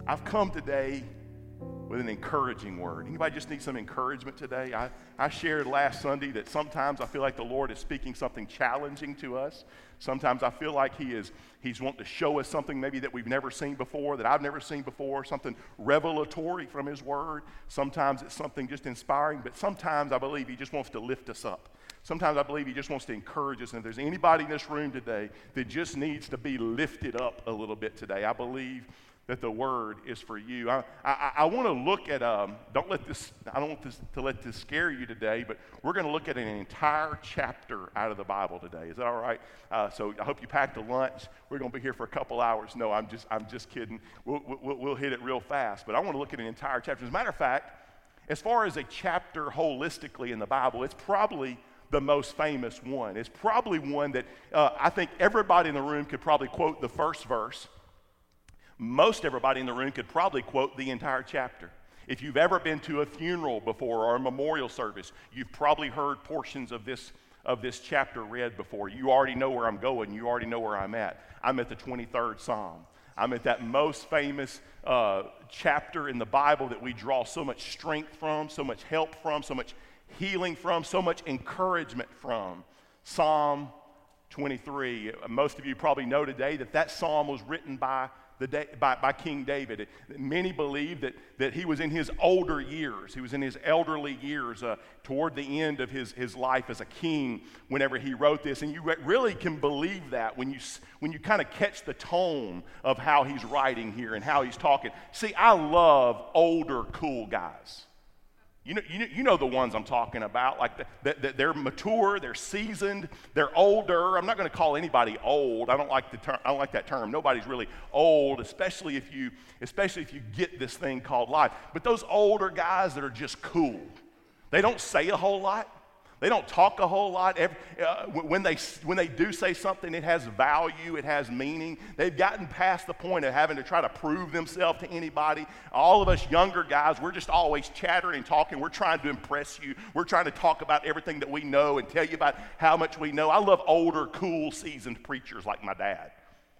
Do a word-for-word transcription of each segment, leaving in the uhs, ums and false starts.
I've come today with an encouraging word. Anybody just need some encouragement today? I, I shared last Sunday that sometimes I feel like the Lord is speaking something challenging to us. Sometimes I feel like he is he's wanting to show us something maybe that we've never seen before, that I've never seen before, something revelatory from his word. Sometimes it's something just inspiring, but sometimes I believe he just wants to lift us up. Sometimes I believe he just wants to encourage us. And if there's anybody in this room today that just needs to be lifted up a little bit today, I believe that the word is for you. I, I, I want to look at, um, don't let this, I don't want this to let this scare you today, but we're going to look at an entire chapter out of the Bible today. Is that all right? Uh, so I hope you packed a lunch. We're going to be here for a couple hours. No, I'm just, I'm just kidding. We'll, we'll, we'll hit it real fast, but I want to look at an entire chapter. As a matter of fact, as far as a chapter holistically in the Bible, it's probably the most famous one. It's probably one that uh, I think everybody in the room could probably quote the first verse. Most everybody in the room could probably quote the entire chapter. If you've ever been to a funeral before or a memorial service, you've probably heard portions of this of this chapter read before. You already know where I'm going. You already know where I'm at. I'm at the twenty-third Psalm. I'm at that most famous uh, chapter in the Bible that we draw so much strength from, so much help from, so much healing from, so much encouragement from. Psalm twenty-three. Most of you probably know today that that psalm was written by The day, by, by King David. Many believe that, that he was in his older years. He was in his elderly years uh, toward the end of his, his life as a king whenever he wrote this. And you really can believe that when you, when you kind of catch the tone of how he's writing here and how he's talking. See, I love older, cool guys. You know, you know, you know the ones I'm talking about. Like the, the, the, they're mature, they're seasoned, they're older. I'm not going to call anybody old. I don't like the term. I don't like that term. Nobody's really old, especially if you, especially if you get this thing called life. But those older guys that are just cool, they don't say a whole lot. They don't talk a whole lot. Every, uh, when they when they do say something, it has value, it has meaning. They've gotten past the point of having to try to prove themselves to anybody. All of us younger guys, we're just always chattering and talking. We're trying to impress you. We're trying to talk about everything that we know and tell you about how much we know. I love older, cool, seasoned preachers like my dad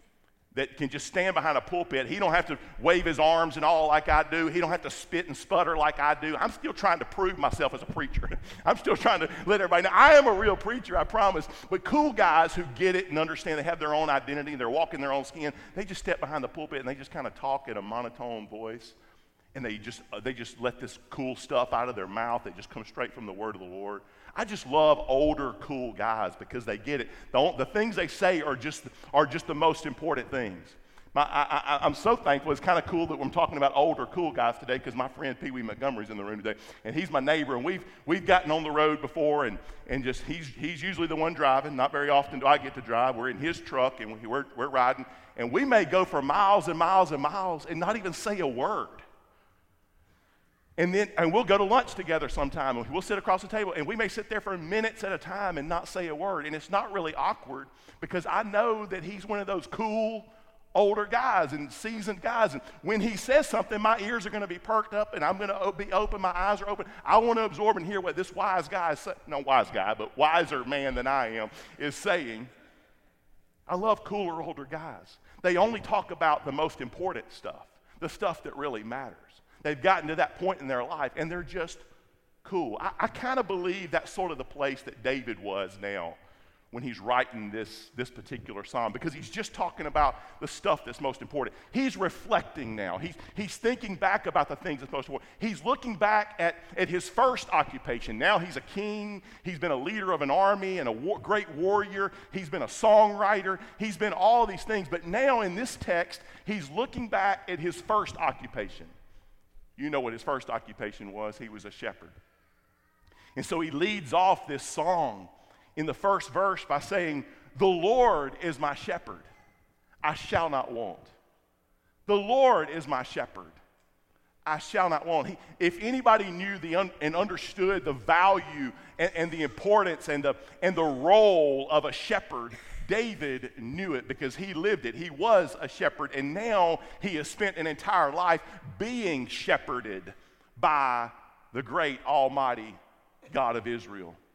that can just stand behind a pulpit. He don't have to wave his arms and all like I do. He don't have to spit and sputter like I do. I'm still trying to prove myself as a preacher. I'm still trying to let everybody know I am a real preacher, I promise. But cool guys who get it and understand they have their own identity and they're walking their own skin, they just step behind the pulpit and they just kind of talk in a monotone voice. And they just uh, they just let this cool stuff out of their mouth. They just come straight from the word of the Lord. I just love older, cool guys because they get it. The, the things they say are just are just the most important things. My, I, I, I'm so thankful. It's kind of cool that I'm talking about older, cool guys today because my friend Pee Wee Montgomery's in the room today, and he's my neighbor. And we've we've gotten on the road before, and and just he's he's usually the one driving. Not very often do I get to drive. We're in his truck, and we're we're riding, and we may go for miles and miles and miles and not even say a word. And then, and we'll go to lunch together sometime, and we'll sit across the table, and we may sit there for minutes at a time and not say a word, and it's not really awkward because I know that he's one of those cool, older guys and seasoned guys, and when he says something, my ears are going to be perked up, and I'm going to be open, my eyes are open. I want to absorb and hear what this wise guy, is, no wise guy, but wiser man than I am, is saying. I love cooler, older guys. They only talk about the most important stuff, the stuff that really matters. They've gotten to that point in their life, and they're just cool. I, I kind of believe that's sort of the place that David was now when he's writing this, this particular psalm, because he's just talking about the stuff that's most important. He's reflecting now. He's, he's thinking back about the things that's most important. He's looking back at, at his first occupation. Now he's a king. He's been a leader of an army and a war, great warrior. He's been a songwriter. He's been all these things. But now in this text, he's looking back at his first occupation. You know what his first occupation was. He was a shepherd. And so he leads off this song in the first verse by saying, "The Lord is my shepherd, I shall not want. The Lord is my shepherd, I shall not want." He, if anybody knew the un, and understood the value and, and the importance and the, and the role of a shepherd, David knew it because he lived it. He was a shepherd, and now he has spent an entire life being shepherded by the great almighty God of Israel.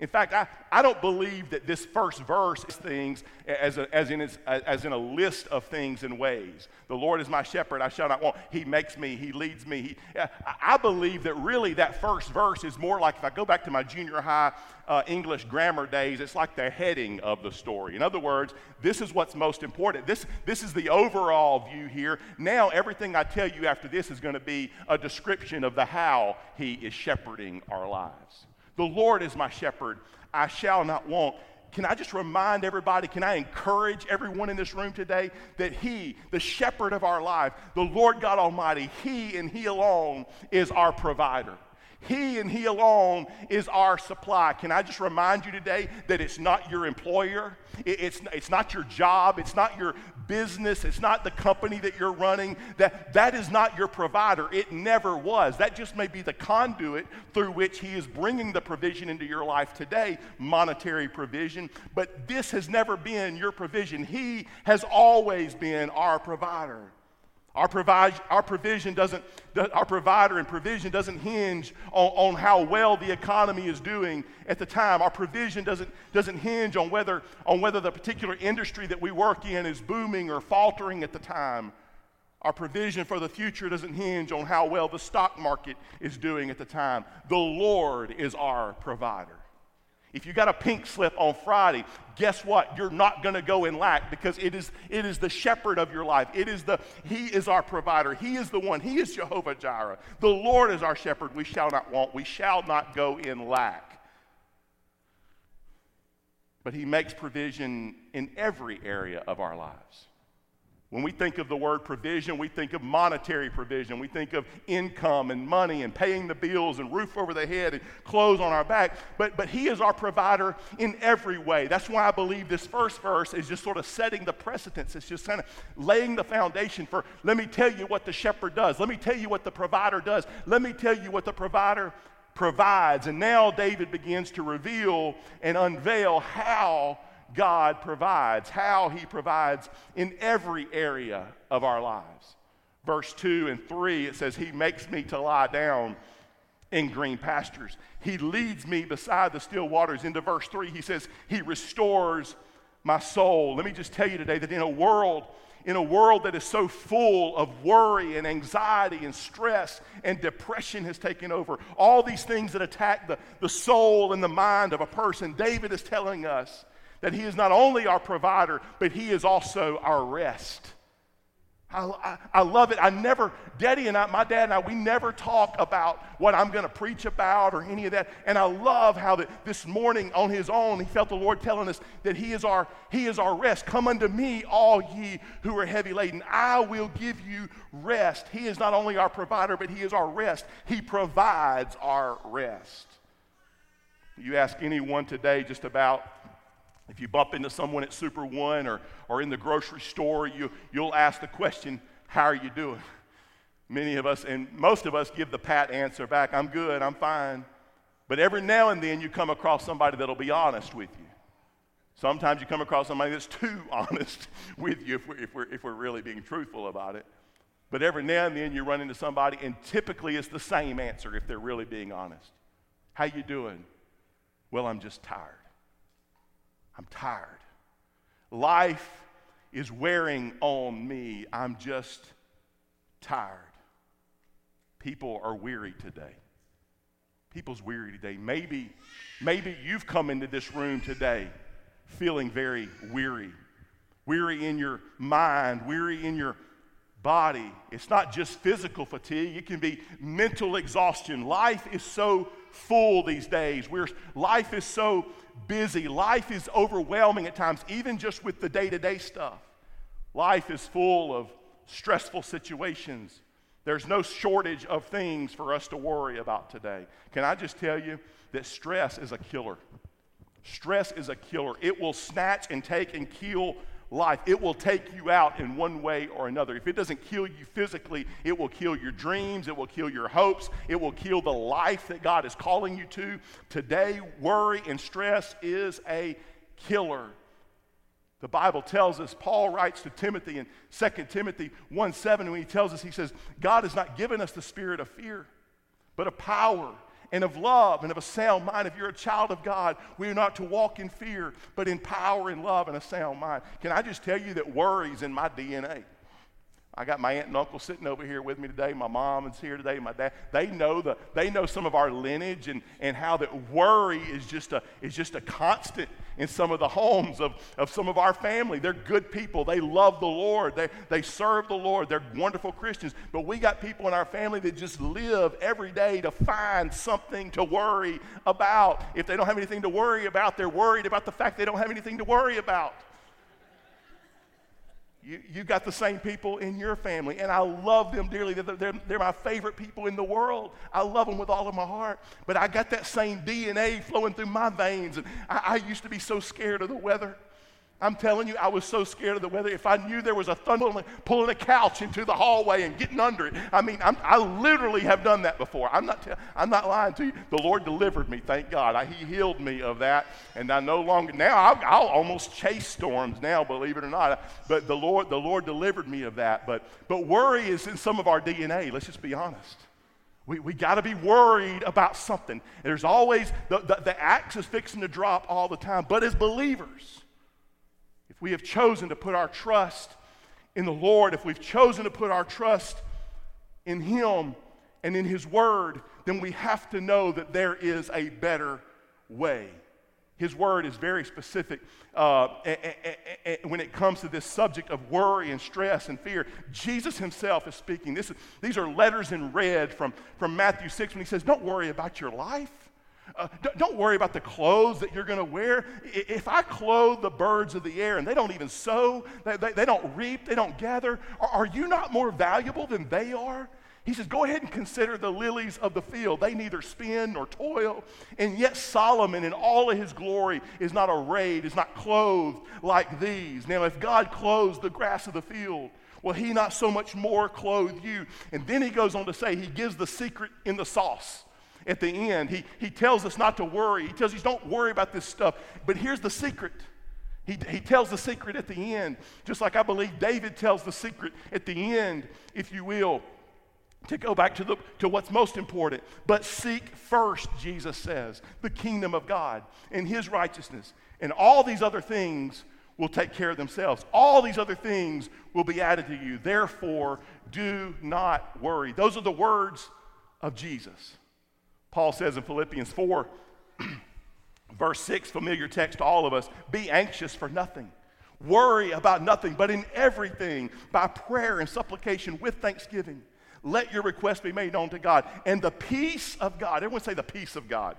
In fact, I, I don't believe that this first verse is things as, a, as, in its, as in a list of things and ways. The Lord is my shepherd, I shall not want. He makes me, he leads me. He, I, I believe that really that first verse is more like, if I go back to my junior high uh, English grammar days, it's like the heading of the story. In other words, this is what's most important. This, this is the overall view here. Now everything I tell you after this is going to be a description of the how he is shepherding our lives. The Lord is my shepherd, I shall not want. Can I just remind everybody, can I encourage everyone in this room today that he, the shepherd of our life, the Lord God Almighty, he and he alone is our provider. He and he alone is our supply. Can I just remind you today that it's not your employer, it's, it's not your job, it's not your business, it's not the company that you're running, that, that is not your provider. It never was. That just may be the conduit through which he is bringing the provision into your life today, monetary provision, but this has never been your provision. He has always been our provider. Our, provide, our provision doesn't, our provider and provision doesn't hinge on, on how well the economy is doing at the time. Our provision doesn't, doesn't hinge on whether, on whether the particular industry that we work in is booming or faltering at the time. Our provision for the future doesn't hinge on how well the stock market is doing at the time. The Lord is our provider. If you got a pink slip on Friday, guess what? You're not going to go in lack because it is, it is the shepherd of your life. It is the, he is our provider. He is the one. He is Jehovah Jireh. The Lord is our shepherd. We shall not want. We shall not go in lack. But he makes provision in every area of our lives. When we think of the word provision, we think of monetary provision. We think of income and money and paying the bills and roof over the head and clothes on our back. But, but he is our provider in every way. That's why I believe this first verse is just sort of setting the precedence. It's just kind of laying the foundation for, let me tell you what the shepherd does. Let me tell you what the provider does. Let me tell you what the provider provides. And now David begins to reveal and unveil how God provides, how he provides in every area of our lives. Verse two and three, it says, he makes me to lie down in green pastures. He leads me beside the still waters. Into verse three, he says, he restores my soul. Let me just tell you today that in a world, in a world that is so full of worry and anxiety and stress and depression has taken over, all these things that attack the, the soul and the mind of a person, David is telling us that he is not only our provider, but he is also our rest. I, I, I love it. I never, Daddy and I, my dad and I, we never talk about what I'm going to preach about or any of that. And I love how that this morning on his own, he felt the Lord telling us that he is our, he is our rest. Come unto me, all ye who are heavy laden. I will give you rest. He is not only our provider, but he is our rest. He provides our rest. You ask anyone today just about, if you bump into someone at Super One or, or in the grocery store, you, you'll ask the question, how are you doing? Many of us, and most of us, give the pat answer back, I'm good, I'm fine. But every now and then you come across somebody that'll be honest with you. Sometimes you come across somebody that's too honest with you if we're, if we're, if we're really being truthful about it. But every now and then you run into somebody, and typically it's the same answer if they're really being honest. How you doing? Well, I'm just tired. I'm tired. Life is wearing on me. I'm just tired. People are weary today. People's weary today. Maybe, maybe you've come into this room today feeling very weary. Weary in your mind, weary in your body. It's not just physical fatigue. It can be mental exhaustion. Life is so full these days. We're, life is so busy. Life is overwhelming at times, even just with the day-to-day stuff. Life is full of stressful situations. There's no shortage of things for us to worry about today. Can I just tell you that stress is a killer? Stress is a killer. It will snatch and take and kill life. It will take you out in one way or another. If it doesn't kill you physically, it will kill your dreams, it will kill your hopes, it will kill the life that God is calling you to. Today, worry and stress is a killer. The Bible tells us, Paul writes to Timothy in Second Timothy one seven, when he tells us, he says, God has not given us the spirit of fear, but of power and of love and of a sound mind. If you're a child of God, we are not to walk in fear, but in power and love and a sound mind. Can I just tell you that worry's in my D N A? I got my aunt and uncle sitting over here with me today. My mom is here today. My dad. They know the. They know some of our lineage and, and how that worry is just a is just a constant in some of the homes of, of some of our family. They're good people. They love the Lord. They they serve the Lord. They're wonderful Christians. But we got people in our family that just live every day to find something to worry about. If they don't have anything to worry about, they're worried about the fact they don't have anything to worry about. You, you got the same people in your family, and I love them dearly. They're, they're, they're my favorite people in the world. I love them with all of my heart. But I got that same D N A flowing through my veins, and I, I used to be so scared of the weather. I'm telling you, I was so scared of the weather. If I knew there was a thunder pulling a couch into the hallway and getting under it, I mean, I'm, I literally have done that before. I'm not, t- I'm not lying to you. The Lord delivered me, thank God. I, he healed me of that, and I no longer, now I'll, I'll almost chase storms now, believe it or not. But the Lord, the Lord delivered me of that. But, but worry is in some of our D N A, let's just be honest. We, we got to be worried about something. There's always, the, the, the axe is fixing to drop all the time. But as believers, if we have chosen to put our trust in the Lord, if we've chosen to put our trust in Him and in His Word, then we have to know that there is a better way. His Word is very specific uh, a, a, a, a, when it comes to this subject of worry and stress and fear. Jesus Himself is speaking. This is, these are letters in red from, from Matthew six when He says, don't worry about your life. Uh, don't worry about the clothes that you're going to wear. If I clothe the birds of the air and they don't even sow, they, they, they don't reap, they don't gather, are, are you not more valuable than they are? He says, go ahead and consider the lilies of the field. They neither spin nor toil. And yet Solomon in all of his glory is not arrayed, is not clothed like these. Now if God clothes the grass of the field, will He not so much more clothe you? And then He goes on to say, He gives the secret in the sauce. At the end, he, he tells us not to worry. He tells us don't worry about this stuff. But here's the secret. He, he tells the secret at the end, just like I believe David tells the secret at the end, if you will, to go back to, the, to what's most important. But seek first, Jesus says, the kingdom of God and His righteousness. And all these other things will take care of themselves. All these other things will be added to you. Therefore, do not worry. Those are the words of Jesus. Paul says in Philippians four, verse six, familiar text to all of us, be anxious for nothing. Worry about nothing, but in everything, by prayer and supplication with thanksgiving, let your requests be made known to God. And the peace of God, everyone say the peace of God.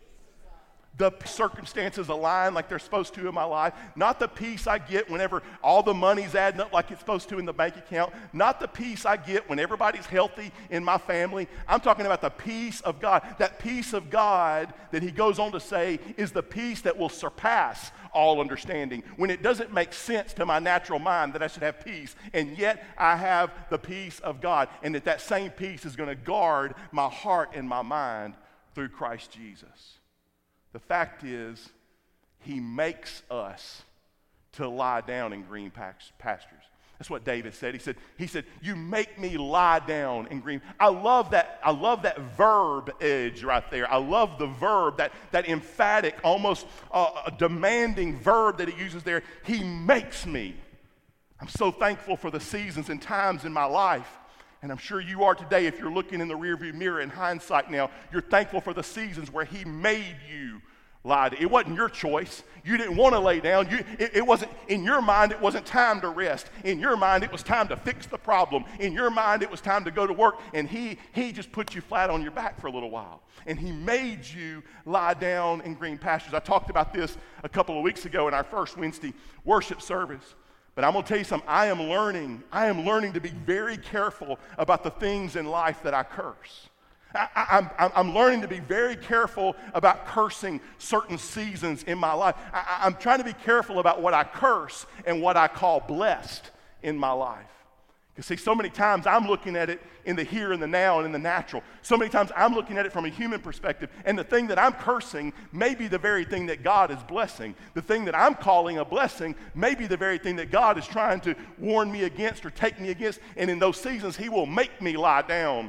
The circumstances align like they're supposed to in my life. Not the peace I get whenever all the money's adding up like it's supposed to in the bank account. Not the peace I get when everybody's healthy in my family. I'm talking about the peace of God. That peace of God that he goes on to say is the peace that will surpass all understanding. When it doesn't make sense to my natural mind that I should have peace, and yet I have the peace of God. And that that same peace is going to guard my heart and my mind through Christ Jesus. The fact is, he makes us to lie down in green pastures. That's what David said. He said, he said, you make me lie down in green. I love that, I love that verb edge right there. I love the verb, that, that emphatic, almost uh, demanding verb that he uses there. He makes me. I'm so thankful for the seasons and times in my life. And I'm sure you are today if you're looking in the rearview mirror in hindsight now. You're thankful for the seasons where he made you lie down. It wasn't your choice. You didn't want to lay down. You, it, it wasn't, in your mind, it wasn't time to rest. In your mind, it was time to fix the problem. In your mind, it was time to go to work. And he, he just put you flat on your back for a little while. And he made you lie down in green pastures. I talked about this a couple of weeks ago in our first Wednesday worship service. But I'm going to tell you something. I am learning, I am learning to be very careful about the things in life that I curse. I, I, I'm, I'm learning to be very careful about cursing certain seasons in my life. I, I'm trying to be careful about what I curse and what I call blessed in my life. Because see, so many times I'm looking at it in the here and the now and in the natural. So many times I'm looking at it from a human perspective, and the thing that I'm cursing may be the very thing that God is blessing. The thing that I'm calling a blessing may be the very thing that God is trying to warn me against or take me against, and in those seasons he will make me lie down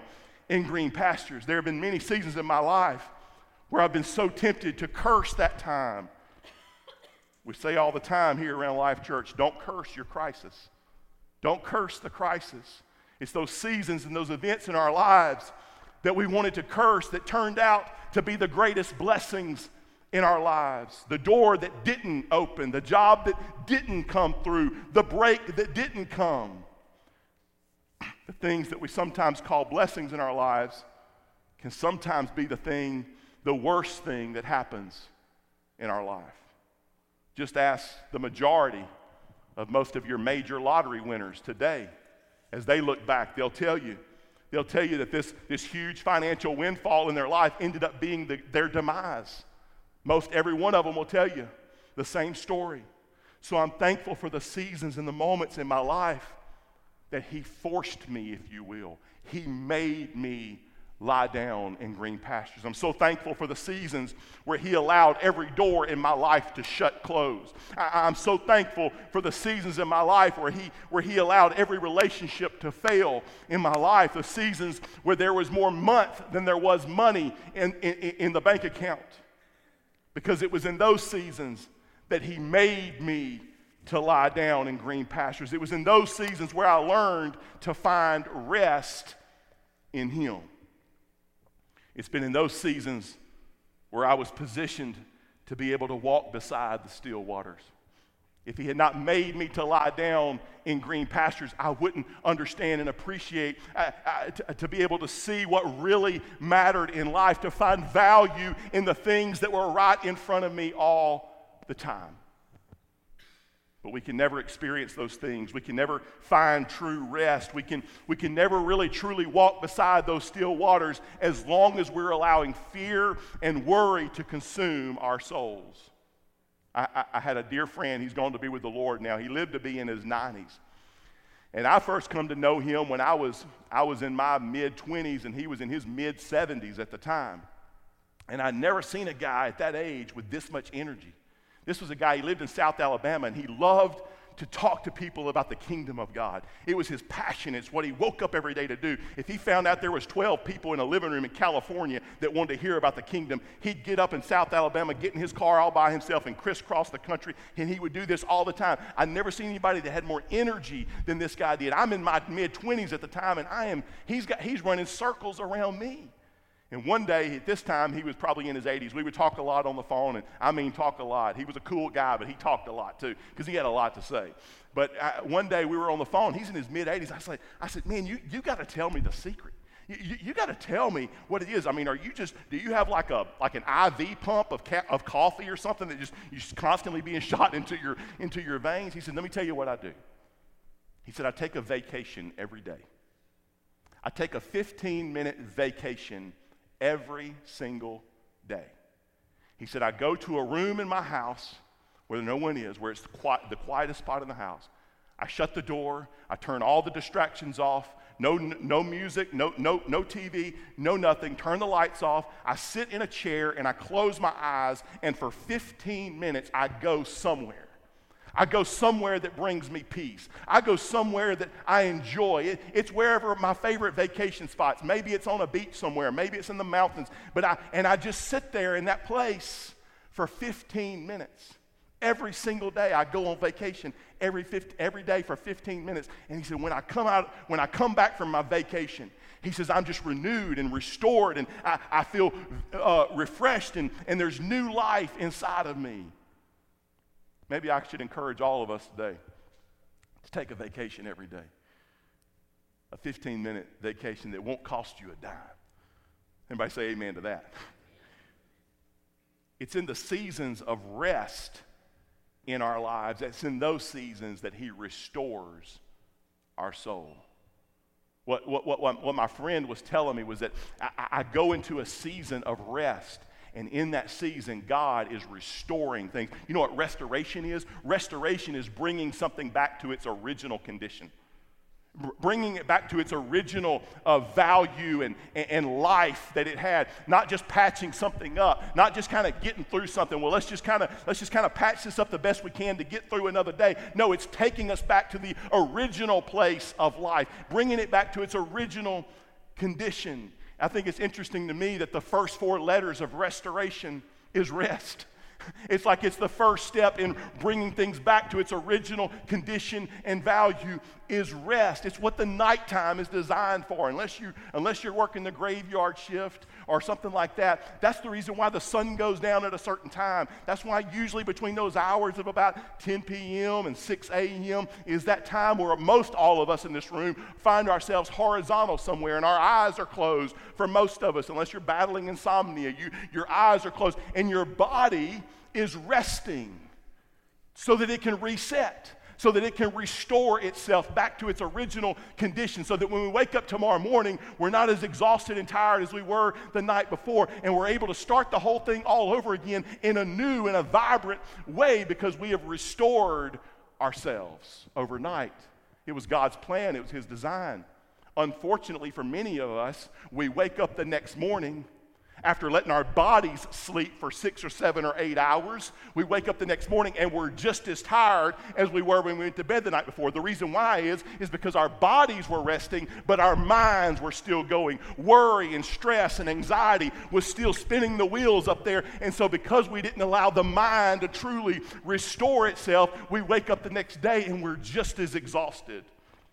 in green pastures. There have been many seasons in my life where I've been so tempted to curse that time. We say all the time here around Life Church, don't curse your crisis. Don't curse the crisis. It's those seasons and those events in our lives that we wanted to curse that turned out to be the greatest blessings in our lives. The door that didn't open, the job that didn't come through, the break that didn't come. The things that we sometimes call blessings in our lives can sometimes be the thing, the worst thing that happens in our life. Just ask the majority of most of your major lottery winners today. As they look back, they'll tell you, they'll tell you that this, this huge financial windfall in their life ended up being the, their demise. Most every one of them will tell you the same story. So I'm thankful for the seasons and the moments in my life that he forced me, if you will. He made me lie down in green pastures. I'm so thankful for the seasons where he allowed every door in my life to shut closed. I, I'm so thankful for the seasons in my life where he, where he allowed every relationship to fail in my life. The seasons where there was more month than there was money in, in, in the bank account. Because it was in those seasons that he made me to lie down in green pastures. It was in those seasons where I learned to find rest in him. It's been in those seasons where I was positioned to be able to walk beside the still waters. If he had not made me to lie down in green pastures, I wouldn't understand and appreciate, uh, uh, to, to be able to see what really mattered in life, to find value in the things that were right in front of me all the time. But we can never experience those things. We can never find true rest. We can, we can never really truly walk beside those still waters as long as we're allowing fear and worry to consume our souls. I, I, I had a dear friend, he's gone to be with the Lord now. He lived to be in his nineties. And I first come to know him when I was, I was in my mid-twenties and he was in his mid-seventies at the time. And I'd never seen a guy at that age with this much energy. This was a guy, he lived in South Alabama, and he loved to talk to people about the kingdom of God. It was his passion. It's what he woke up every day to do. If he found out there was twelve people in a living room in California that wanted to hear about the kingdom, he'd get up in South Alabama, get in his car all by himself and crisscross the country, and he would do this all the time. I'd never seen anybody that had more energy than this guy did. I'm in my mid-twenties at the time, and I am, he's got, he's running circles around me. And one day, at this time, he was probably in his eighties. We would talk a lot on the phone, and I mean talk a lot. He was a cool guy, but he talked a lot too, because he had a lot to say. But I, one day, we were on the phone. He's in his mid-eighties. I said, I said, man, you, you got to tell me the secret. You, you, you got to tell me what it is. I mean, are you just, do you have like a like an I V pump of ca- of coffee or something that just, you're just constantly being shot into your, into your veins? He said, let me tell you what I do. He said, I take a vacation every day. I take a fifteen-minute vacation every single day. He said, I go to a room in my house where no one is, where it's the, quiet, the quietest spot in the house. I shut the door. I turn all the distractions off. No, no music, no, no, no T V, no nothing. Turn the lights off. I sit in a chair and I close my eyes, and for fifteen minutes, I go somewhere. I go somewhere that brings me peace. I go somewhere that I enjoy. It, it's wherever my favorite vacation spots. Maybe it's on a beach somewhere. Maybe it's in the mountains. But I and I just sit there in that place for fifteen minutes. Every single day I go on vacation every fifty, every day for fifteen minutes. And he said, when I come out, when I come back from my vacation, he says, I'm just renewed and restored, and I, I feel uh, refreshed, and, and there's new life inside of me. Maybe I should encourage all of us today to take a vacation every day. A fifteen-minute vacation that won't cost you a dime. Everybody say amen to that. It's in the seasons of rest in our lives. It's in those seasons that he restores our soul. What, what, what, what my friend was telling me was that I, I go into a season of rest. And in that season, God is restoring things. You know what restoration is? Restoration is bringing something back to its original condition. B- bringing it back to its original uh, value and, and, and life that it had. Not just patching something up. Not just kind of getting through something. Well, let's just kind of let's just kind of patch this up the best we can to get through another day. No, it's taking us back to the original place of life. Bringing it back to its original condition. I think it's interesting to me that the first four letters of restoration is rest. It's like it's the first step in bringing things back to its original condition and value is rest. It's what the nighttime is designed for. Unless you unless you're working the graveyard shift or something like that, that's the reason why the sun goes down at a certain time. That's why usually between those hours of about ten p.m. and six a.m. is that time where most all of us in this room find ourselves horizontal somewhere and our eyes are closed for most of us. Unless you're battling insomnia, you, your eyes are closed and your body is resting so that it can reset, so that it can restore itself back to its original condition, so that when we wake up tomorrow morning, we're not as exhausted and tired as we were the night before, and we're able to start the whole thing all over again in a new and a vibrant way because we have restored ourselves overnight. It was God's plan. It was His design. Unfortunately, for many of us, we wake up the next morning after letting our bodies sleep for six or seven or eight hours. We wake up the next morning and we're just as tired as we were when we went to bed the night before. The reason why is, is because our bodies were resting, but our minds were still going. Worry and stress and anxiety was still spinning the wheels up there. And so because we didn't allow the mind to truly restore itself, we wake up the next day and we're just as exhausted.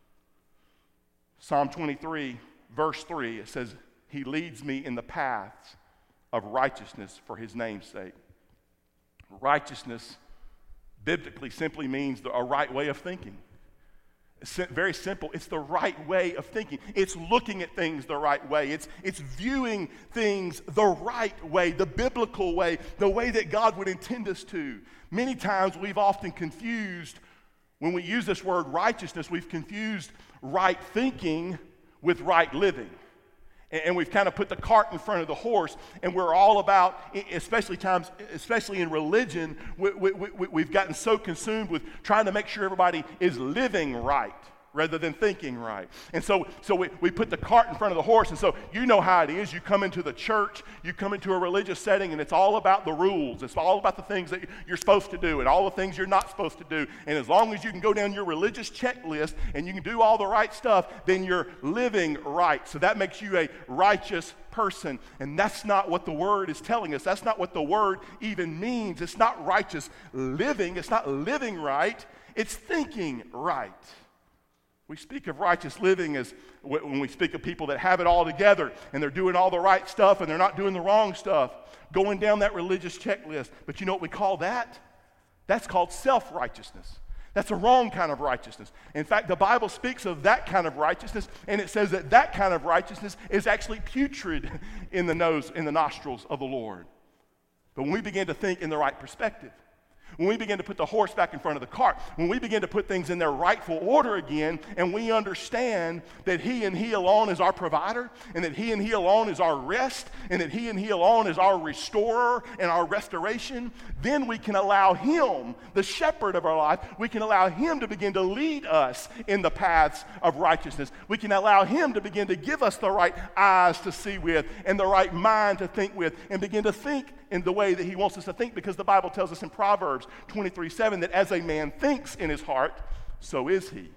Psalm twenty-three, verse three, it says, He leads me in the paths of righteousness for His name's sake. Righteousness biblically simply means the, a right way of thinking. It's very simple. It's the right way of thinking. It's looking at things the right way. It's, it's viewing things the right way, the biblical way, the way that God would intend us to. Many times we've often confused, when we use this word righteousness, we've confused right thinking with right living. And we've kind of put the cart in front of the horse, and we're all about, especially times, especially in religion, we, we, we, we've gotten so consumed with trying to make sure everybody is living right rather than thinking right. And so, so we, we put the cart in front of the horse, and so you know how it is. You come into the church, you come into a religious setting, and it's all about the rules. It's all about the things that you're supposed to do and all the things you're not supposed to do. And as long as you can go down your religious checklist and you can do all the right stuff, then you're living right. So that makes you a righteous person. And that's not what the word is telling us. That's not what the word even means. It's not righteous living. It's not living right. It's thinking right. We speak of righteous living as when we speak of people that have it all together and they're doing all the right stuff and they're not doing the wrong stuff, going down that religious checklist. But you know what we call that? That's called self-righteousness. That's a wrong kind of righteousness. In fact, the Bible speaks of that kind of righteousness, and it says that that kind of righteousness is actually putrid in the nose, in the nostrils of the Lord. But when we begin to think in the right perspective, when we begin to put the horse back in front of the cart, when we begin to put things in their rightful order again, and we understand that He and He alone is our provider, and that He and He alone is our rest, and that He and He alone is our restorer and our restoration, then we can allow Him, the shepherd of our life, we can allow Him to begin to lead us in the paths of righteousness. We can allow Him to begin to give us the right eyes to see with and the right mind to think with, and begin to think in the way that He wants us to think, because the Bible tells us in Proverbs twenty-three seven that as a man thinks in his heart, so is he.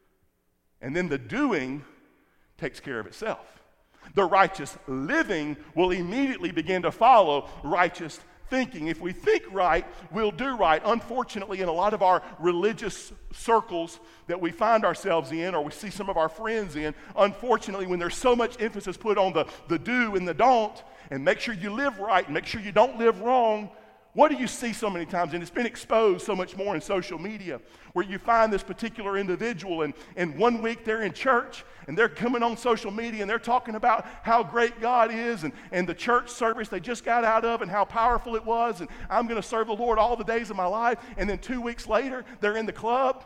And then the doing takes care of itself. The righteous living will immediately begin to follow righteous thinking. If we think right, we'll do right. Unfortunately, in a lot of our religious circles that we find ourselves in, or we see some of our friends in, unfortunately, when there's so much emphasis put on the, the do and the don't, and make sure you live right and make sure you don't live wrong, what do you see so many times? And it's been exposed so much more in social media, where you find this particular individual, and, and one week they're in church, and they're coming on social media, and they're talking about how great God is, and, and the church service they just got out of, and how powerful it was, and I'm going to serve the Lord all the days of my life. And then two weeks later, they're in the club,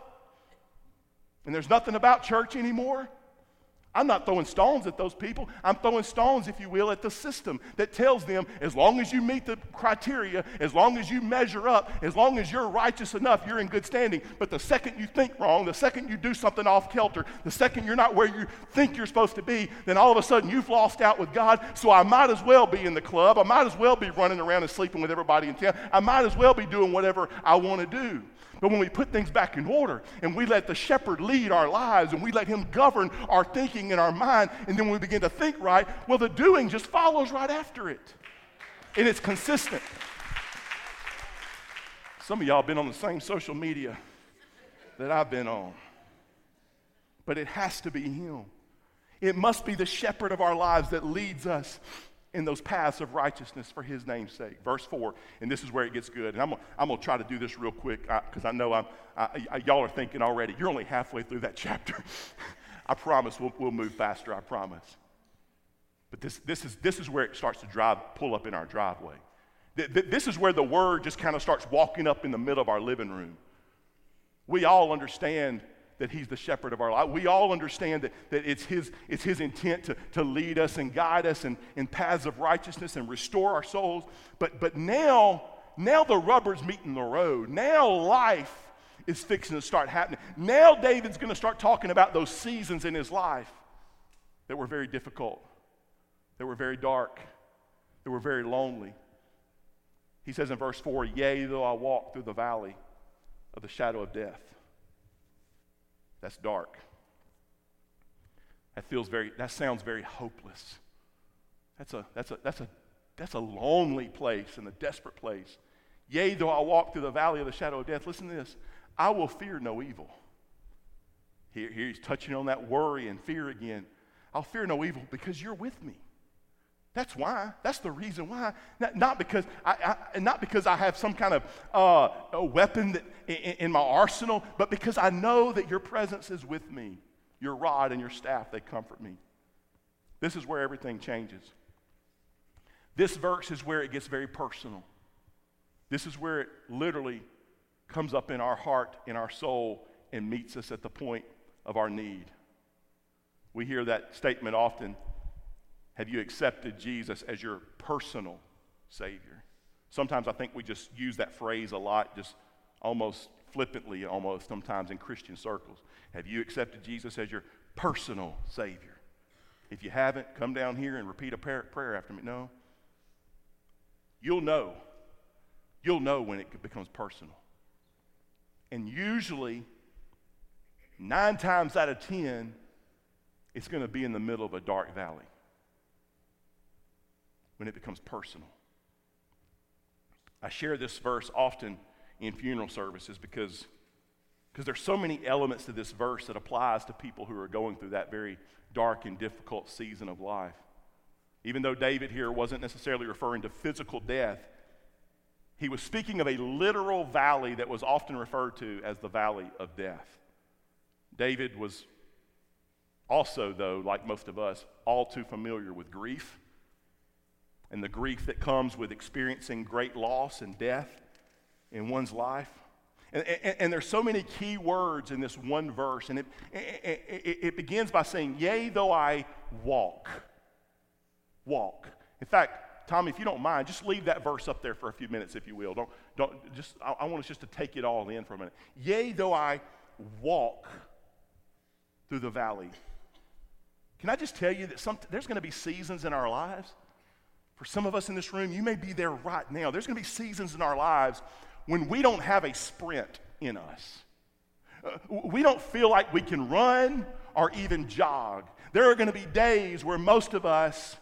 and there's nothing about church anymore. I'm not throwing stones at those people. I'm throwing stones, if you will, at the system that tells them as long as you meet the criteria, as long as you measure up, as long as you're righteous enough, you're in good standing. But the second you think wrong, the second you do something off kilter, the second you're not where you think you're supposed to be, then all of a sudden you've lost out with God. So I might as well be in the club. I might as well be running around and sleeping with everybody in town. I might as well be doing whatever I want to do. But when we put things back in order and we let the shepherd lead our lives and we let him govern our thinking and our mind, and then we begin to think right, well, the doing just follows right after it. And it's consistent. Some of y'all have been on the same social media that I've been on. But it has to be him. It must be the shepherd of our lives that leads us in those paths of righteousness for his name's sake. Verse four, and this is where it gets good. And I'm, I'm going to try to do this real quick because I, I know I'm, I, I, y'all are thinking already, you're only halfway through that chapter. I promise we'll, we'll move faster, I promise. But this, this, is, this is where it starts to drive, pull up in our driveway. Th- th- this is where the word just kind of starts walking up in the middle of our living room. We all understand that he's the shepherd of our life. We all understand that, that it's his, it's his intent to, to lead us and guide us in, in paths of righteousness and restore our souls. But, but now, now the rubber's meeting the road. Now life is fixing to start happening. Now David's going to start talking about those seasons in his life that were very difficult, that were very dark, that were very lonely. He says in verse four, yea, though I walk through the valley of the shadow of death. That's dark. That feels very, that sounds very hopeless. That's a, that's a, that's a, that's a lonely place and a desperate place. Yea, though I walk through the valley of the shadow of death, listen to this, I will fear no evil. Here, here he's touching on that worry and fear again. I'll fear no evil because you're with me. That's why. That's the reason why. Not, not because I, I, not because I have some kind of uh, a weapon that, in, in my arsenal, but because I know that your presence is with me. Your rod and your staff, they comfort me. This is where everything changes. This verse is where it gets very personal. This is where it literally comes up in our heart, in our soul, and meets us at the point of our need. We hear that statement often. Have you accepted Jesus as your personal Savior? Sometimes I think we just use that phrase a lot, just almost flippantly, almost sometimes in Christian circles. Have you accepted Jesus as your personal Savior? If you haven't, come down here and repeat a prayer after me. No. You'll know. You'll know when it becomes personal. And usually, nine times out of ten, it's going to be in the middle of a dark valley. When it becomes personal. I share this verse often in funeral services because, because there's so many elements to this verse that applies to people who are going through that very dark and difficult season of life. Even though David here wasn't necessarily referring to physical death, he was speaking of a literal valley that was often referred to as the valley of death. David was also, though, like most of us, all too familiar with grief and the grief that comes with experiencing great loss and death in one's life. And, and, and there's so many key words in this one verse, and it, it, it, it begins by saying, yea, though I walk. Walk. In fact, Tommy, if you don't mind, just leave that verse up there for a few minutes, if you will. Don't, don't, just, I, I want us just to take it all in for a minute. Yea, though I walk through the valley. Can I just tell you that some, there's going to be seasons in our lives. For some of us in this room, you may be there right now. There's going to be seasons in our lives when we don't have a sprint in us. Uh, we don't feel like we can run or even jog. There are going to be days where most of us,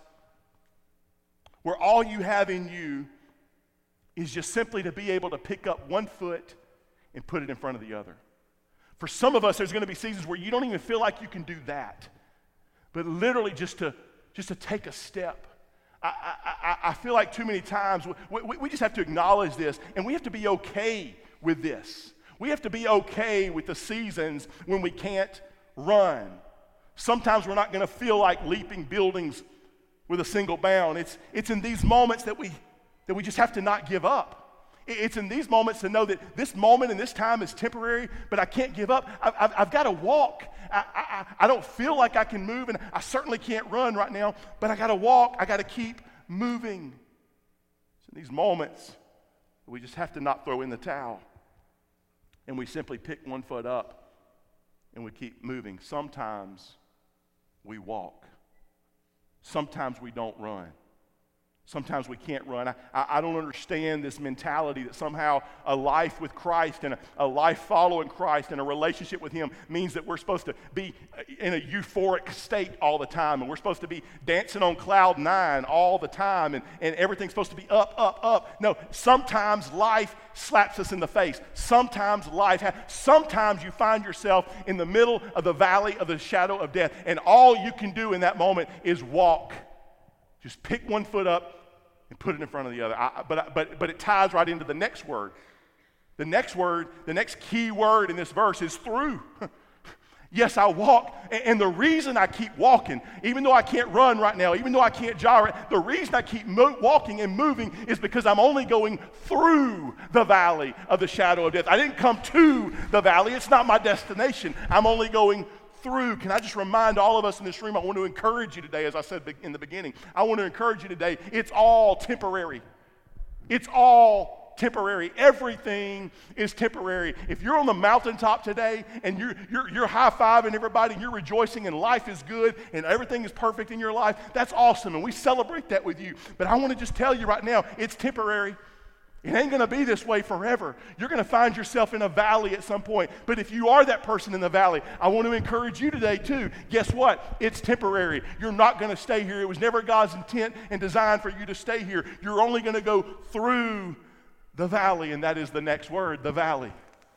where all you have in you is just simply to be able to pick up one foot and put it in front of the other. For some of us, there's going to be seasons where you don't even feel like you can do that, but literally just to, just to take a step. I, I, I feel like too many times we, we, we just have to acknowledge this, and we have to be okay with this. We have to be okay with the seasons when we can't run. Sometimes we're not going to feel like leaping buildings with a single bound. It's, it's in these moments that we, that we just have to not give up. It's in these moments to know that this moment and this time is temporary, but I can't give up. I've, I've, I've got to walk. I, I, I don't feel like I can move, and I certainly can't run right now, but I got to walk. I got to keep moving. It's in these moments that we just have to not throw in the towel, and we simply pick one foot up, and we keep moving. Sometimes we walk. Sometimes we don't run. Sometimes we can't run. I, I don't understand this mentality that somehow a life with Christ and a, a life following Christ and a relationship with Him means that we're supposed to be in a euphoric state all the time, and we're supposed to be dancing on cloud nine all the time, and, and everything's supposed to be up, up, up. No, sometimes life slaps us in the face. Sometimes life, ha- sometimes you find yourself in the middle of the valley of the shadow of death, and all you can do in that moment is walk. Just pick one foot up and put it in front of the other. I, but, but, but it ties right into the next word. The next word, the next key word in this verse is through. Yes, I walk, and, and the reason I keep walking, even though I can't run right now, even though I can't gyrate, the reason I keep mo- walking and moving is because I'm only going through the valley of the shadow of death. I didn't come to the valley. It's not my destination. I'm only going through. Can I just remind all of us in this room, I want to encourage you today, as I said in the beginning, I want to encourage you today, it's all temporary. It's all temporary. Everything is temporary. If you're on the mountaintop today and you're, you're, you're high-fiving everybody and you're rejoicing and life is good and everything is perfect in your life, that's awesome, and we celebrate that with you. But I want to just tell you right now, it's temporary. It ain't going to be this way forever. You're going to find yourself in a valley at some point. But if you are that person in the valley, I want to encourage you today too. Guess what? It's temporary. You're not going to stay here. It was never God's intent and design for you to stay here. You're only going to go through the valley, and that is the next word, the valley.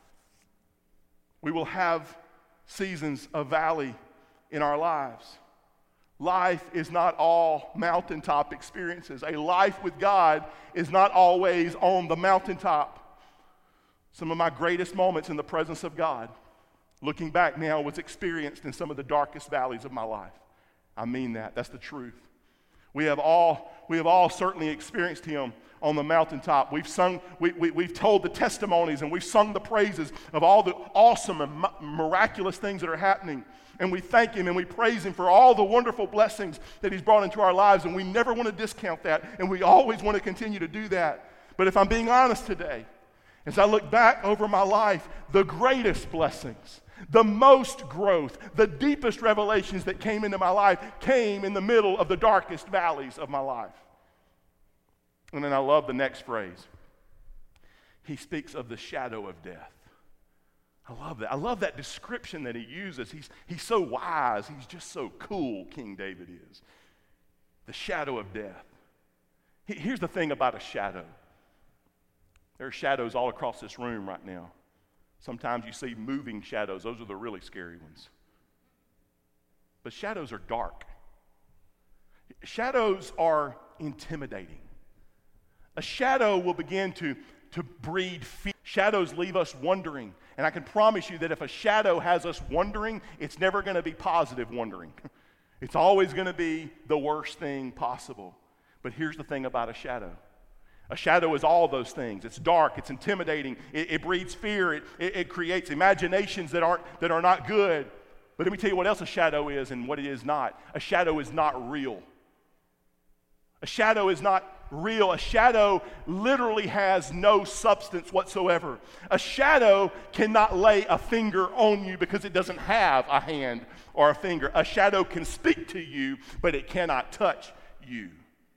We will have seasons of valley in our lives. Life is not all mountaintop experiences. A life with God is not always on the mountaintop. Some of my greatest moments in the presence of God, looking back now, was experienced in some of the darkest valleys of my life. I mean that. That's the truth. We have all, we have all certainly experienced Him on the mountaintop. We've sung, we, we, we've told the testimonies and we've sung the praises of all the awesome and miraculous things that are happening. And we thank Him and we praise Him for all the wonderful blessings that He's brought into our lives, and we never want to discount that, and we always want to continue to do that. But if I'm being honest today, as I look back over my life, the greatest blessings, the most growth, the deepest revelations that came into my life came in the middle of the darkest valleys of my life. And then I love the next phrase. He speaks of the shadow of death. I love that. I love that description that he uses. He's, he's so wise. He's just so cool, King David is. The shadow of death. He, here's the thing about a shadow. There are shadows all across this room right now. Sometimes you see moving shadows. Those are the really scary ones. But shadows are dark. Shadows are intimidating. A shadow will begin to, to breed fear. Shadows leave us wondering. And I can promise you that if a shadow has us wondering, it's never going to be positive wondering. It's always going to be the worst thing possible. But here's the thing about a shadow. A shadow is all those things. It's dark, it's intimidating, it, it breeds fear, it, it, it creates imaginations that aren't that are not good. But let me tell you what else a shadow is and what it is not. A shadow is not real. A shadow is not real. A shadow literally has no substance whatsoever. A shadow cannot lay a finger on you because it doesn't have a hand or a finger. A shadow can speak to you, but it cannot touch you.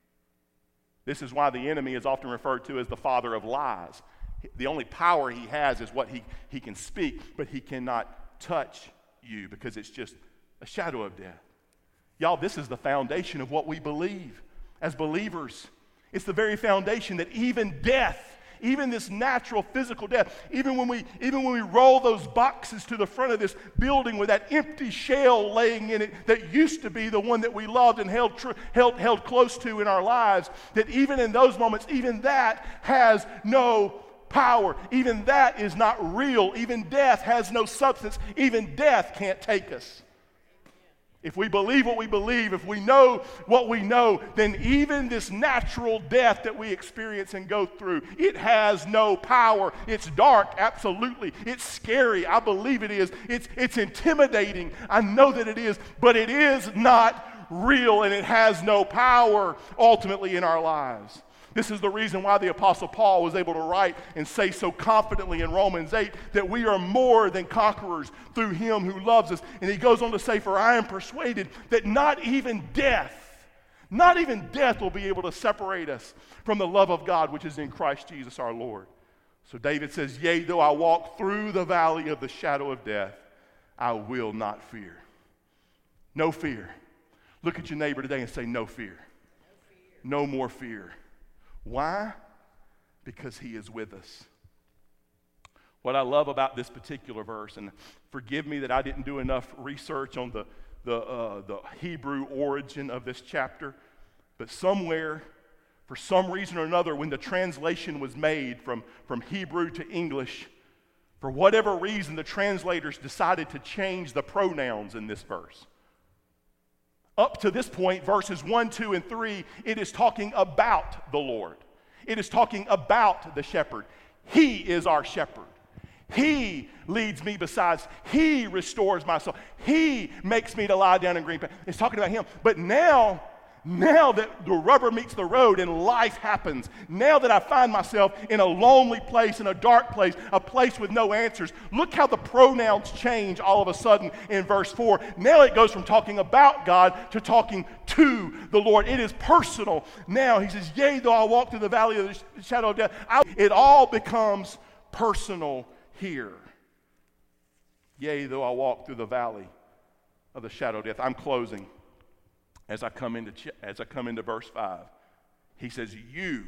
This is why the enemy is often referred to as the father of lies. The only power he has is what he, he can speak, but he cannot touch you because it's just a shadow of death. Y'all, this is the foundation of what we believe as believers. It's the very foundation that even death, even this natural physical death, even when we even when we roll those boxes to the front of this building with that empty shell laying in it that used to be the one that we loved and held tr- held held close to in our lives, that even in those moments, even that has no power. Even that is not real. Even death has no substance. Even death can't take us. If we believe what we believe, if we know what we know, then even this natural death that we experience and go through, it has no power. It's dark, absolutely. It's scary. I believe it is. It's, it's intimidating. I know that it is, but it is not real, and it has no power ultimately in our lives. This is the reason why the Apostle Paul was able to write and say so confidently in Romans eight that we are more than conquerors through him who loves us. And he goes on to say, for I am persuaded that not even death, Not even death will be able to separate us from the love of God, which is in Christ Jesus our Lord. So David says, yea, though I walk through the valley of the shadow of death, I will not fear. No fear. Look at your neighbor today and say, no fear. No more fear. Why? Because he is with us. What I love about this particular verse, and forgive me that I didn't do enough research on the, the, uh, the Hebrew origin of this chapter, but somewhere, for some reason or another, when the translation was made from, from Hebrew to English, for whatever reason, the translators decided to change the pronouns in this verse. Up to this point, verses one, two, and three, it is talking about the Lord. It is talking about the shepherd. He is our shepherd. He leads me besides. He restores my soul. He makes me to lie down in green pastures. It's talking about him. But now, now that the rubber meets the road and life happens, now that I find myself in a lonely place, in a dark place, a place with no answers, look how the pronouns change all of a sudden in verse four. Now it goes from talking about God to talking to the Lord. It is personal. Now he says, yea, though I walk through the valley of the shadow of death, I, it all becomes personal here. Yea, though I walk through the valley of the shadow of death. I'm closing. As I come into as I come into verse five, he says, you,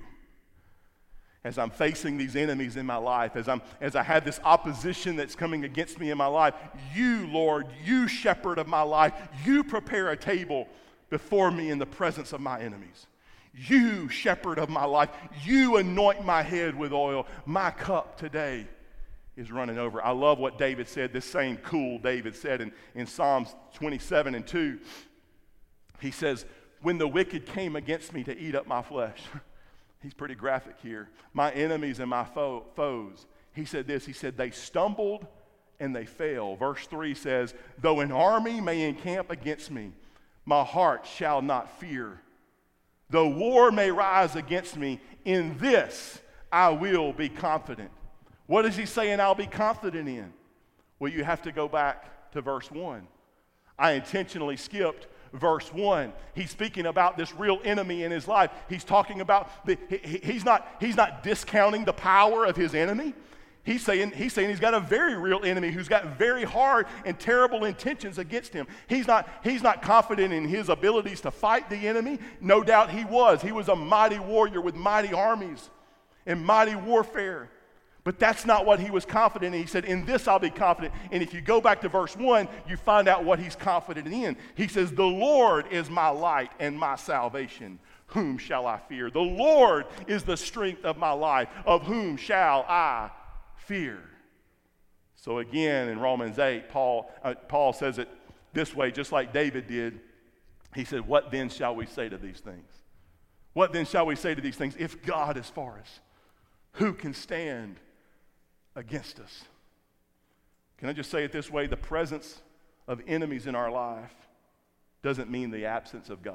as I'm facing these enemies in my life, as I'm as I have this opposition that's coming against me in my life, you, Lord, you shepherd of my life, you prepare a table before me in the presence of my enemies. You, shepherd of my life, you anoint my head with oil. My cup today is running over. I love what David said, this same cool David said in, in Psalms twenty-seven and two. He says, when the wicked came against me to eat up my flesh, he's pretty graphic here, my enemies and my fo- foes, he said this, he said, they stumbled and they fell. Verse three says, though an army may encamp against me, my heart shall not fear. Though war may rise against me, in this I will be confident. What is he saying I'll be confident in? Well, you have to go back to verse one. I intentionally skipped verse one. He's speaking about this real enemy in his life. He's talking about, the, he, he's, not, he's not discounting the power of his enemy. He's saying, he's saying he's got a very real enemy who's got very hard and terrible intentions against him. He's not, he's not confident in his abilities to fight the enemy. No doubt he was. He was a mighty warrior with mighty armies and mighty warfare. But that's not what he was confident in. He said, in this I'll be confident. And if you go back to verse one, you find out what he's confident in. He says, the Lord is my light and my salvation. Whom shall I fear? The Lord is the strength of my life. Of whom shall I fear? So again, in Romans eight, Paul, uh, Paul says it this way, just like David did. He said, what then shall we say to these things? What then shall we say to these things? If God is for us, who can stand against us? Can I just say it this way? The presence of enemies in our life doesn't mean the absence of God.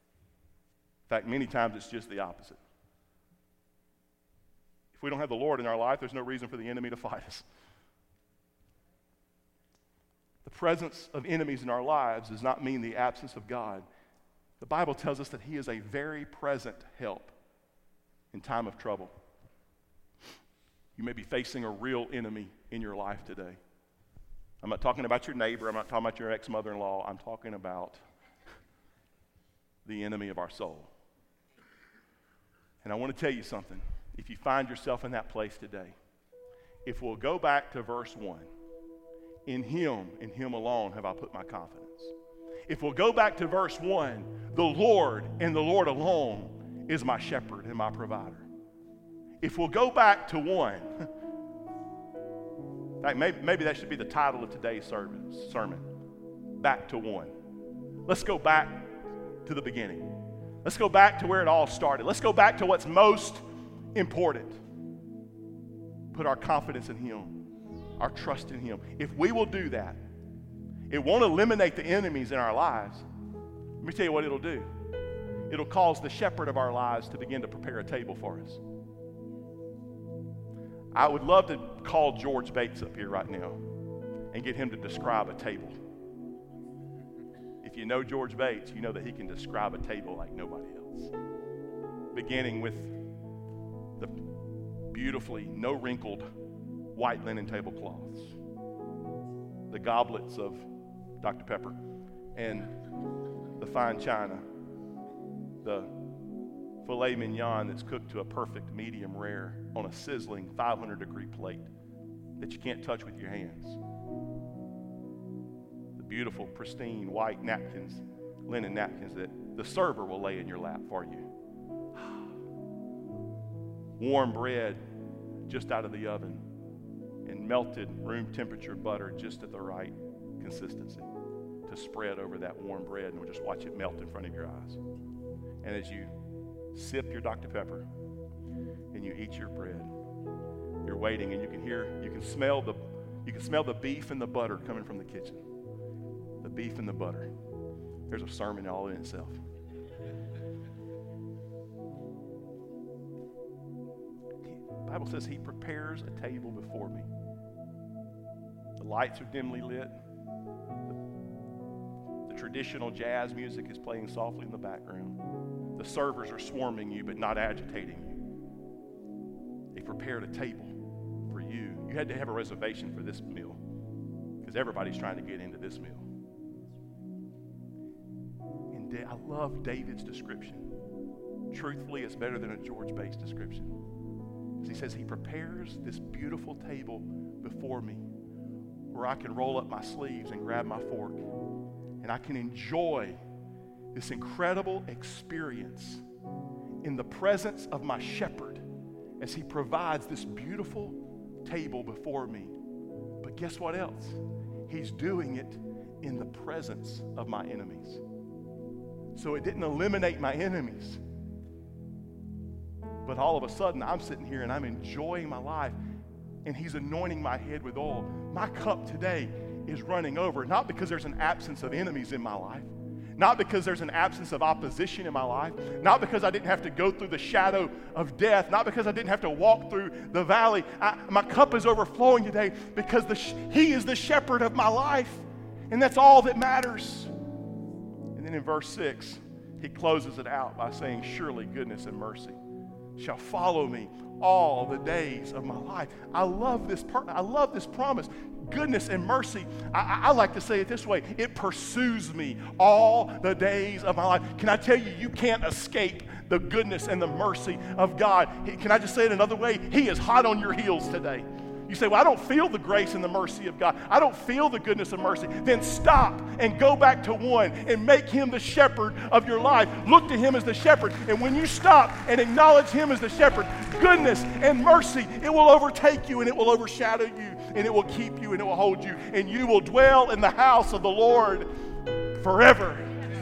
In fact, many times it's just the opposite. If we don't have the Lord in our life, there's no reason for the enemy to fight us. The presence of enemies in our lives does not mean the absence of God. The Bible tells us that He is a very present help in time of trouble. You may be facing a real enemy in your life today. I'm not talking about your neighbor. I'm not talking about your ex-mother-in-law. I'm talking about the enemy of our soul. And I want to tell you something. If you find yourself in that place today, if we'll go back to verse one, in Him, in Him alone have I put my confidence. If we'll go back to verse one, the Lord and the Lord alone is my shepherd and my provider. If we'll go back to one, in fact, maybe, maybe that should be the title of today's sermon, sermon, back to one. Let's go back to the beginning. Let's go back to where it all started. Let's go back to what's most important. Put our confidence in Him, our trust in Him. If we will do that, it won't eliminate the enemies in our lives. Let me tell you what it'll do. It'll cause the shepherd of our lives to begin to prepare a table for us. I would love to call George Bates up here right now and get him to describe a table. If you know George Bates, you know that he can describe a table like nobody else. Beginning with the beautifully no-wrinkled white linen tablecloths, the goblets of Doctor Pepper, and the fine china, the filet mignon that's cooked to a perfect medium rare on a sizzling five hundred degree plate that you can't touch with your hands. The beautiful, pristine white napkins, linen napkins that the server will lay in your lap for you. Warm bread just out of the oven and melted room temperature butter just at the right consistency to spread over that warm bread, and we'll just watch it melt in front of your eyes. And as you sip your Doctor Pepper and you eat your bread, you're waiting, and you can hear, you can smell the, you can smell the beef and the butter coming from the kitchen. The beef and the butter. There's a sermon all in itself. The Bible says he prepares a table before me. The lights are dimly lit. The, the traditional jazz music is playing softly in the background. The servers are swarming you but not agitating you. They prepared a table for you. You had to have a reservation for this meal because everybody's trying to get into this meal. And I love David's description. Truthfully, it's better than a George Bates description. He says he prepares this beautiful table before me where I can roll up my sleeves and grab my fork, and I can enjoy this incredible experience in the presence of my shepherd as he provides this beautiful table before me. But guess what else? He's doing it in the presence of my enemies. So it didn't eliminate my enemies. But all of a sudden, I'm sitting here and I'm enjoying my life, and he's anointing my head with oil. My cup today is running over, not because there's an absence of enemies in my life, not because there's an absence of opposition in my life, not because I didn't have to go through the shadow of death, not because I didn't have to walk through the valley. I, my cup is overflowing today because the, he is the shepherd of my life, and that's all that matters. And then in verse six, he closes it out by saying, surely goodness and mercy shall follow me all the days of my life. I love this part. I love this promise. Goodness and mercy, I, I like to say it this way, it pursues me all the days of my life. Can I tell you, you can't escape the goodness and the mercy of God. Can I just say it another way? He is hot on your heels today. You say, well, I don't feel the grace and the mercy of God. I don't feel the goodness and mercy. Then stop and go back to one and make him the shepherd of your life. Look to him as the shepherd. And when you stop and acknowledge him as the shepherd, goodness and mercy, it will overtake you and it will overshadow you and it will keep you and it will hold you. And you will dwell in the house of the Lord forever.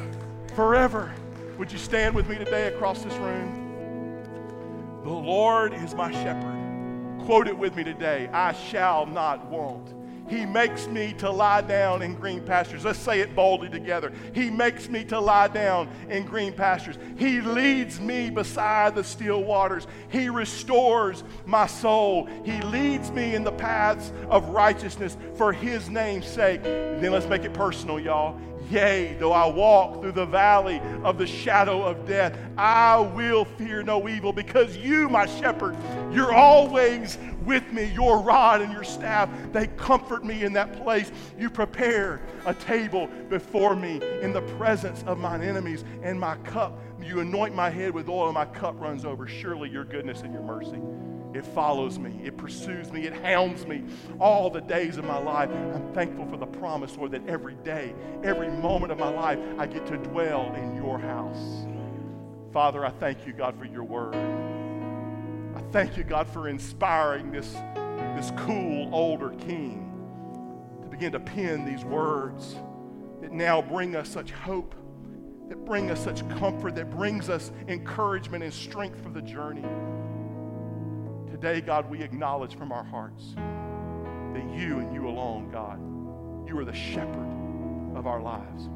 Forever. Would you stand with me today across this room? The Lord is my shepherd. Quote it with me today. I shall not want. He makes me to lie down in green pastures. Let's say it boldly together. He makes me to lie down in green pastures. He leads me beside the still waters. He restores my soul. He leads me in the paths of righteousness for his name's sake. And then let's make it personal, y'all. Yea, though I walk through the valley of the shadow of death, I will fear no evil because you, my shepherd, you're always with me. Your rod and your staff, they comfort me in that place. You prepare a table before me in the presence of mine enemies, and my cup, you anoint my head with oil and my cup runs over. Surely your goodness and your mercy, it follows me, it pursues me, it hounds me all the days of my life. I'm thankful for the promise, Lord, that every day, every moment of my life, I get to dwell in your house. Father, I thank you, God, for your word. I thank you, God, for inspiring this, this cool older king to begin to pen these words that now bring us such hope, that bring us such comfort, that brings us encouragement and strength for the journey. Today, God, we acknowledge from our hearts that you and you alone, God, you are the shepherd of our lives.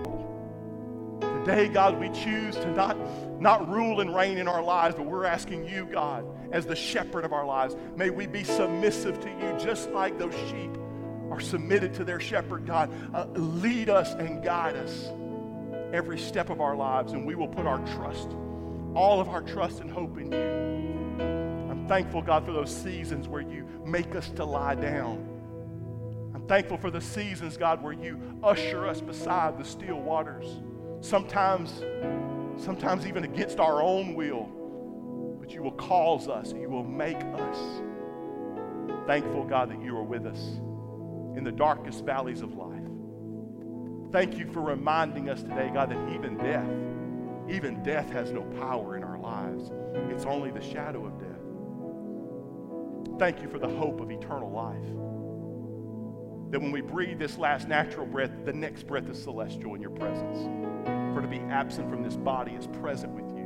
Today, God, we choose to not, not rule and reign in our lives, but we're asking you, God, as the shepherd of our lives, may we be submissive to you just like those sheep are submitted to their shepherd, God. Uh, lead us and guide us every step of our lives, and we will put our trust, all of our trust and hope in you. I'm thankful, God, for those seasons where you make us to lie down. I'm thankful for the seasons, God, where you usher us beside the still waters. Sometimes, sometimes even against our own will, but you will cause us, and you will make us. Thankful, God, that you are with us in the darkest valleys of life. Thank you for reminding us today, God, that even death, even death has no power in our lives. It's only the shadow of death. Thank you for the hope of eternal life. That when we breathe this last natural breath, the next breath is celestial in your presence. For to be absent from this body is present with you.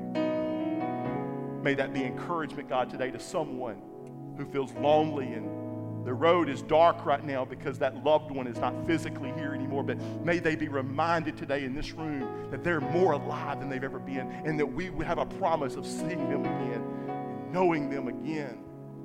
May that be encouragement, God, today to someone who feels lonely and the road is dark right now because that loved one is not physically here anymore. But may they be reminded today in this room that they're more alive than they've ever been, and that we would have a promise of seeing them again and knowing them again.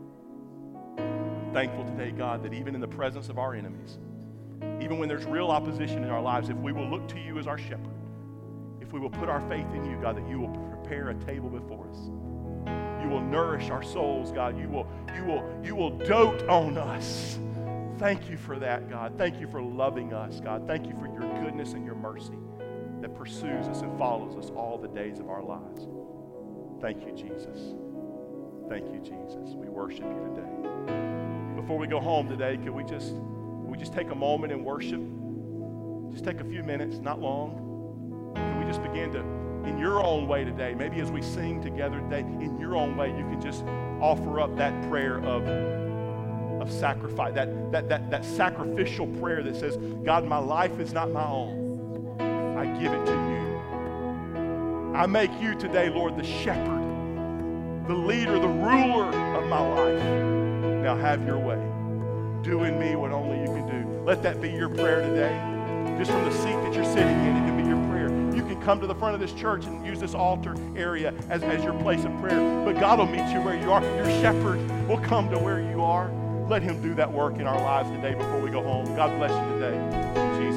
I'm thankful today, God, that even in the presence of our enemies, even when there's real opposition in our lives, if we will look to you as our shepherd, if we will put our faith in you, God, that you will prepare a table before us. You will nourish our souls, God. You will, you will, you will dote on us. Thank you for that, God. Thank you for loving us, God. Thank you for your goodness and your mercy that pursues us and follows us all the days of our lives. Thank you, Jesus. Thank you, Jesus. We worship you today. Before we go home today, could we just, could we just take a moment and worship? Just take a few minutes, not long. Can we just begin to, in your own way today, maybe as we sing together today, in your own way, you can just offer up that prayer of, of sacrifice, that, that, that, that sacrificial prayer that says, God, my life is not my own. I give it to you. I make you today, Lord, the shepherd, the leader, the ruler of my life. Now have your way. Do in me what only you can do. Let that be your prayer today. Just from the seat that you're sitting in, it can be your prayer. You can come to the front of this church and use this altar area as, as your place of prayer. But God will meet you where you are. Your shepherd will come to where you are. Let him do that work in our lives today before we go home. God bless you today. In Jesus'